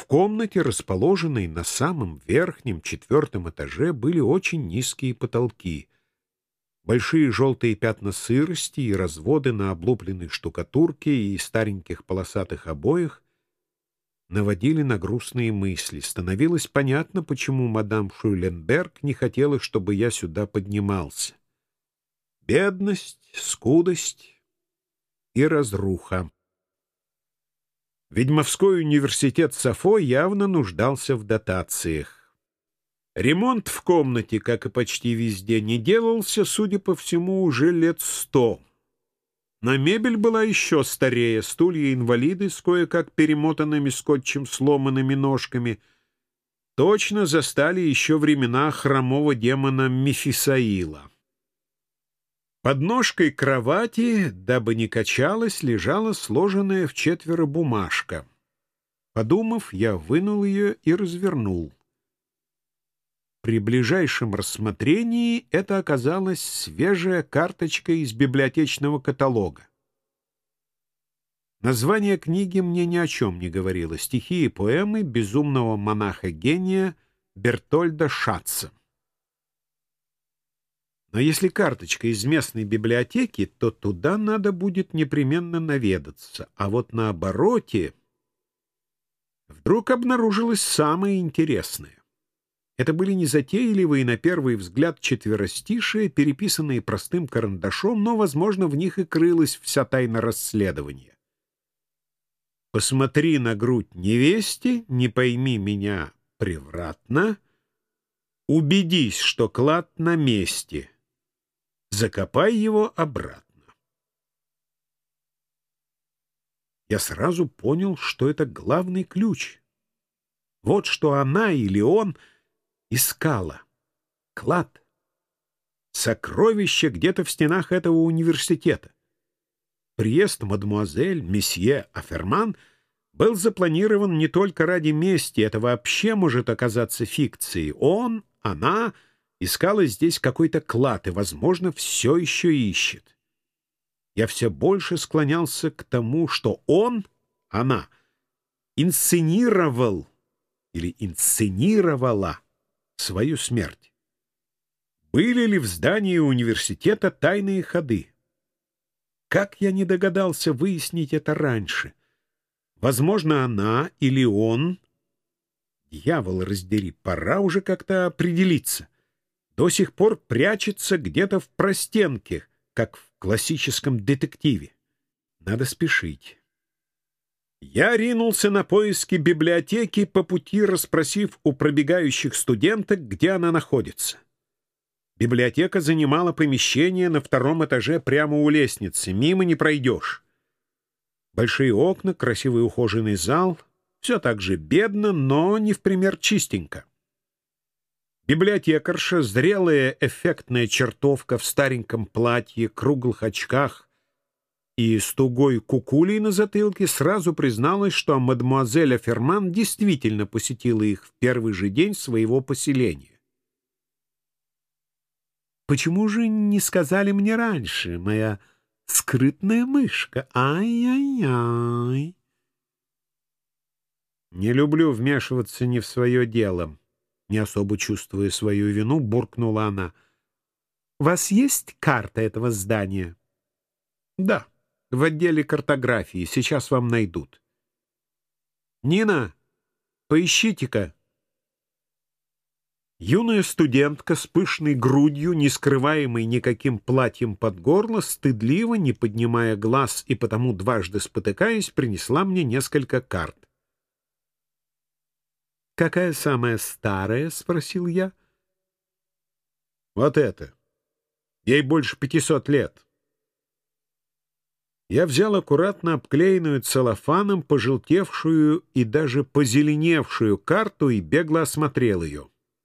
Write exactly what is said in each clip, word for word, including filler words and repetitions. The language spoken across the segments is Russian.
В комнате, расположенной на самом верхнем четвертом этаже, были очень низкие потолки. Большие желтые пятна сырости и разводы на облупленной штукатурке и стареньких полосатых обоях наводили на грустные мысли. Становилось понятно, почему мадам Шуйленберг не хотела, чтобы я сюда поднимался. Бедность, скудость и разруха. Ведьмовской университет Сафо явно нуждался в дотациях. Ремонт в комнате, как и почти везде, не делался, судя по всему, уже лет сто. Но мебель была еще старее, стулья-инвалиды с кое-как перемотанными скотчем сломанными ножками точно застали еще времена хромого демона Мефисаила. Под ножкой кровати, дабы не качалась, лежала сложенная в четверо бумажка. Подумав, я вынул ее и развернул. При ближайшем рассмотрении это оказалась свежая карточка из библиотечного каталога. Название книги мне ни о чем не говорило. Стихи и поэмы безумного монаха-гения Бертольда Шатца. Но если карточка из местной библиотеки, то туда надо будет непременно наведаться. А вот на обороте вдруг обнаружилось самое интересное. Это были незатейливые, на первый взгляд, четверостишие, переписанные простым карандашом, но, возможно, в них и крылась вся тайна расследования. «Посмотри на грудь невесте, не пойми меня превратно, убедись, что клад на месте, закопай его обратно». Я сразу понял, что это главный ключ. Вот что она или он искала. Клад. Сокровище где-то в стенах этого университета. Приезд мадемуазель, месье Аферман был запланирован не только ради мести, это вообще может оказаться фикцией. Он, она искала здесь какой-то клад и, возможно, все еще ищет. Я все больше склонялся к тому, что он, она, инсценировал или инсценировала свою смерть. Были ли в здании университета тайные ходы? Как я не догадался выяснить это раньше? Возможно, она или он, дьявол раздери, пора уже как-то определиться, до сих пор прячется где-то в простенке, как в классическом детективе. Надо спешить. Я ринулся на поиски библиотеки, по пути расспросив у пробегающих студенток, где она находится. Библиотека занимала помещение на втором этаже прямо у лестницы. Мимо не пройдешь. Большие окна, красивый ухоженный зал. Все так же бедно, но не в пример чистенько. Библиотекарша, зрелая эффектная чертовка в стареньком платье, круглых очках и с тугой кукулей на затылке, сразу призналась, что мадемуазель Аферман действительно посетила их в первый же день своего поселения. «Почему же не сказали мне раньше, моя скрытная мышка? Ай-яй-яй!» «Не люблю вмешиваться не в свое дело», — не особо чувствуя свою вину, буркнула она. «У вас есть карта этого здания?» «Да, в отделе картографии. Сейчас вам найдут». «Нина, поищите-ка». Юная студентка с пышной грудью, не скрываемой никаким платьем под горло, стыдливо, не поднимая глаз и потому дважды спотыкаясь, принесла мне несколько карт. «Какая самая старая?» — спросил я. «Вот это. Ей больше пятисот лет». Я взял аккуратно обклеенную целлофаном, пожелтевшую и даже позеленевшую карту и бегло осмотрел ее.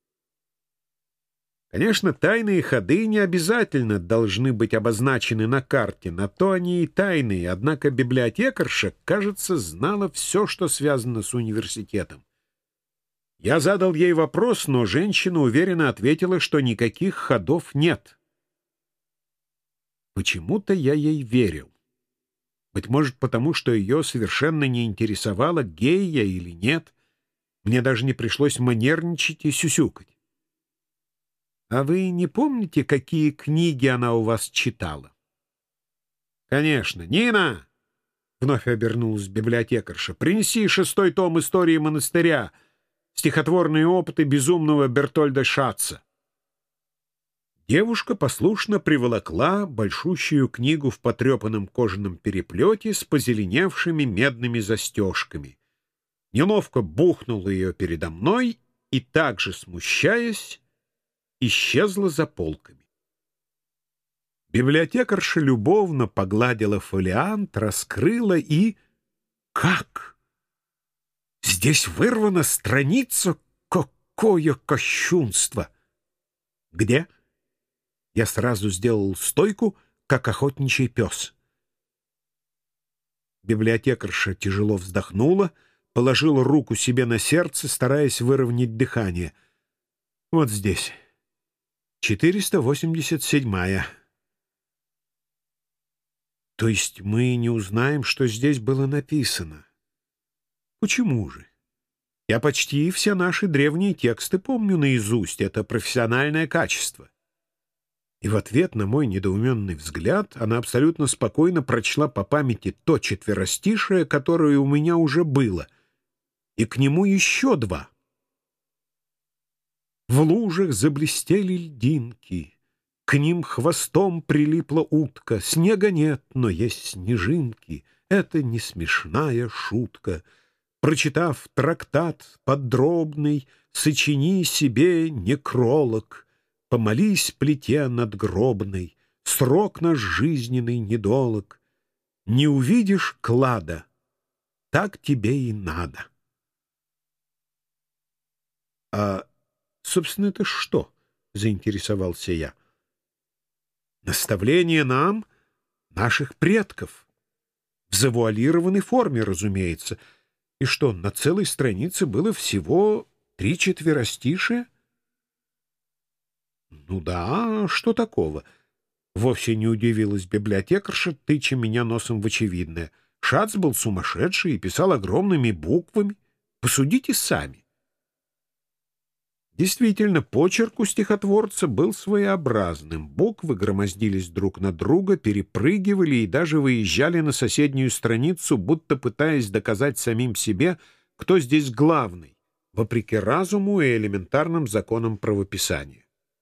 Конечно, тайные ходы не обязательно должны быть обозначены на карте, на то они и тайные, однако библиотекарша, кажется, знала все, что связано с университетом. Я задал ей вопрос, но женщина уверенно ответила, что никаких ходов нет. Почему-то я ей верил. Быть может, потому что ее совершенно не интересовало, гей я или нет. Мне даже не пришлось манерничать и сюсюкать. А вы не помните, какие книги она у вас читала? Конечно. Нина! Вновь обернулась библиотекарша. Принеси шестой том истории монастыря, стихотворные опыты безумного Бертольда Шатца. Девушка послушно приволокла большущую книгу в потрепанном кожаном переплете с позеленевшими медными застежками. Неловко бухнула ее передо мной и, также смущаясь, исчезла за полками. Библиотекарша любовно погладила фолиант, раскрыла и... Как? Здесь вырвана страница? Какое кощунство! Где? Я сразу сделал стойку, как охотничий пес. Библиотекарша тяжело вздохнула, положила руку себе на сердце, стараясь выровнять дыхание. Вот здесь. четыреста восемьдесят седьмая. То есть мы не узнаем, что здесь было написано? Почему же? Я почти все наши древние тексты помню наизусть. Это профессиональное качество. И в ответ на мой недоуменный взгляд она абсолютно спокойно прочла по памяти то четверостишее, которое у меня уже было, и к нему еще два. В лужах заблестели льдинки, к ним хвостом прилипла утка. Снега нет, но есть снежинки. Это не смешная шутка. Прочитав трактат подробный, сочини себе некролог. Помолись плите надгробной, срок наш жизненный недолог. Не увидишь клада, так тебе и надо. — А, собственно, это что? — заинтересовался я. — Наставление нам, наших предков. В завуалированной форме, разумеется. И что, на целой странице было всего три четверостишия? Ну да, что такого? Вовсе не удивилась библиотекарша, тыча меня носом в очевидное. Шац был сумасшедший и писал огромными буквами. Посудите сами. Действительно, почерк у стихотворца был своеобразным. Буквы громоздились друг на друга, перепрыгивали и даже выезжали на соседнюю страницу, будто пытаясь доказать самим себе, кто здесь главный, вопреки разуму и элементарным законам правописания.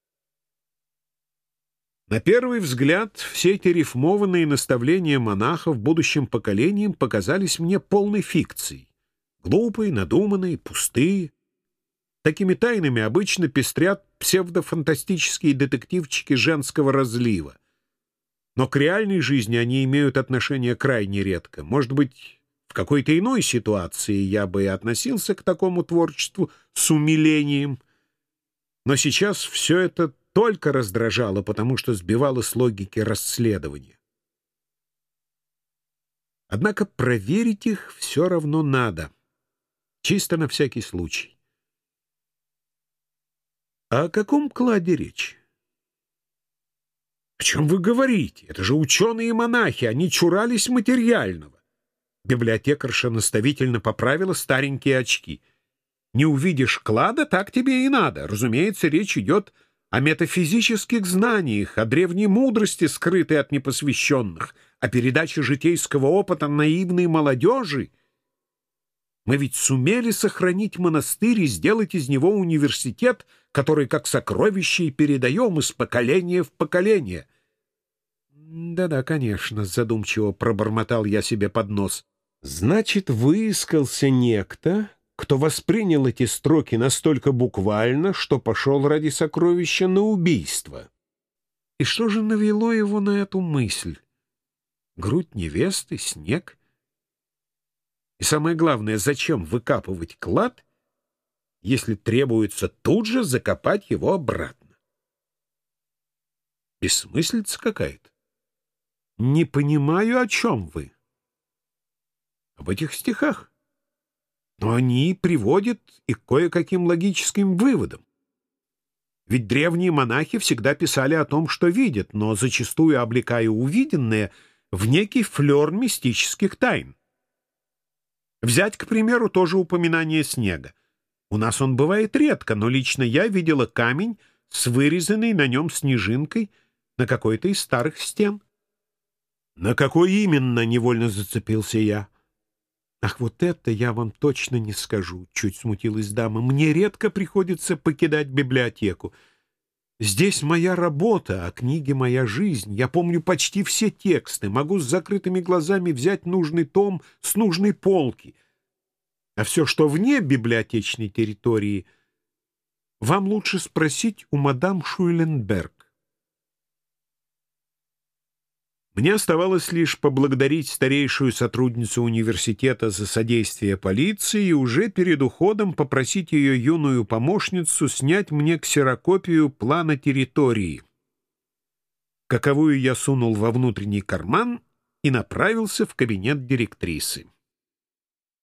На первый взгляд, все эти рифмованные наставления монахов будущим поколениям показались мне полной фикцией. Глупые, надуманные, пустые. Такими тайнами обычно пестрят псевдофантастические детективчики женского разлива. Но к реальной жизни они имеют отношение крайне редко. Может быть, в какой-то иной ситуации я бы и относился к такому творчеству с умилением. Но сейчас все это только раздражало, потому что сбивало с логики расследования. Однако проверить их все равно надо, чисто на всякий случай. А о каком кладе речь? О чем вы говорите? Это же ученые-монахи, они чурались материального. Библиотекарша наставительно поправила старенькие очки. Не увидишь клада, так тебе и надо. Разумеется, речь идет о метафизических знаниях, о древней мудрости, скрытой от непосвященных, о передаче житейского опыта наивной молодежи. Мы ведь сумели сохранить монастырь и сделать из него университет, который как сокровище и передаем из поколения в поколение. Да-да, конечно, задумчиво пробормотал я себе под нос. Значит, выискался некто, кто воспринял эти строки настолько буквально, что пошел ради сокровища на убийство. И что же навело его на эту мысль? Грудь невесты, снег? И самое главное, зачем выкапывать клад, если требуется тут же закопать его обратно? Бессмыслица какая-то. Не понимаю, о чем вы. Об этих стихах. Но они приводят и к кое-каким логическим выводам. Ведь древние монахи всегда писали о том, что видят, но зачастую облекая увиденное в некий флер мистических тайн. Взять, к примеру, тоже упоминание снега. У нас он бывает редко, но лично я видела камень с вырезанной на нем снежинкой на какой-то из старых стен. На какой именно, невольно зацепился я. Ах, вот это я вам точно не скажу, чуть смутилась дама. Мне редко приходится покидать библиотеку. Здесь моя работа, а книги — моя жизнь. Я помню почти все тексты, могу с закрытыми глазами взять нужный том с нужной полки. А все, что вне библиотечной территории, вам лучше спросить у мадам Шуйленберг. Мне оставалось лишь поблагодарить старейшую сотрудницу университета за содействие полиции и уже перед уходом попросить ее юную помощницу снять мне ксерокопию плана территории, каковую я сунул во внутренний карман и направился в кабинет директрисы.